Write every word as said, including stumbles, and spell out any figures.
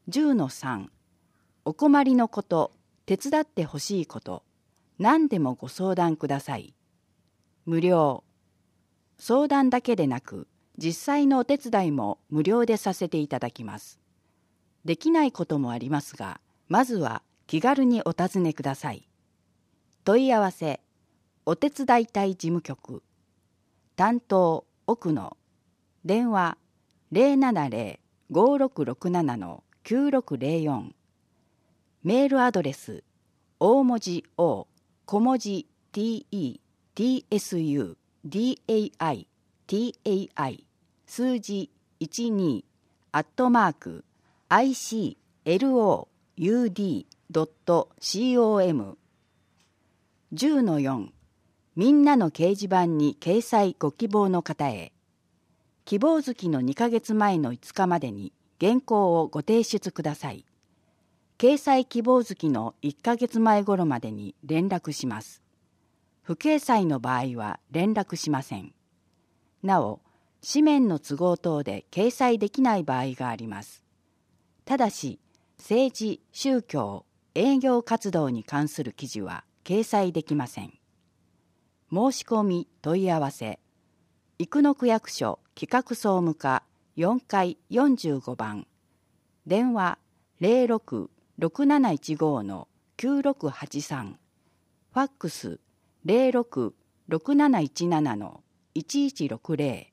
じゅうのさん お困りのこと、手伝ってほしいこと、何でもご相談ください。無料。相談だけでなく、実際のお手伝いも無料でさせていただきます。できないこともありますが、まずは気軽にお尋ねください。問い合わせ、お手伝い隊事務局、担当奥野、電話 ゼロななゼロ ごろくろくなな きゅうろくゼロよん、メールアドレス、大文字 O、小文字 T E、T S U、D A I、T A I、数字いちに、アットマーク、アイシーエルオーユーディードットコム、じゅうのよん、みんなの掲示板に掲載ご希望の方へ。希望月のにかげつまえのいつかまでに原稿をご提出ください。掲載希望月のいっかげつまえ頃までに連絡します。不掲載の場合は連絡しません。なお、紙面の都合等で掲載できない場合があります。ただし、政治、宗教、営業活動に関する記事は掲載できません。申し込み問い合わせ、生野区役所企画総務課よんかいよんじゅうごばん、電話 ゼロろく ろくなないちご きゅうろくはちさん、ファックス ゼロろく ろくなないちなな いちいちろくゼロ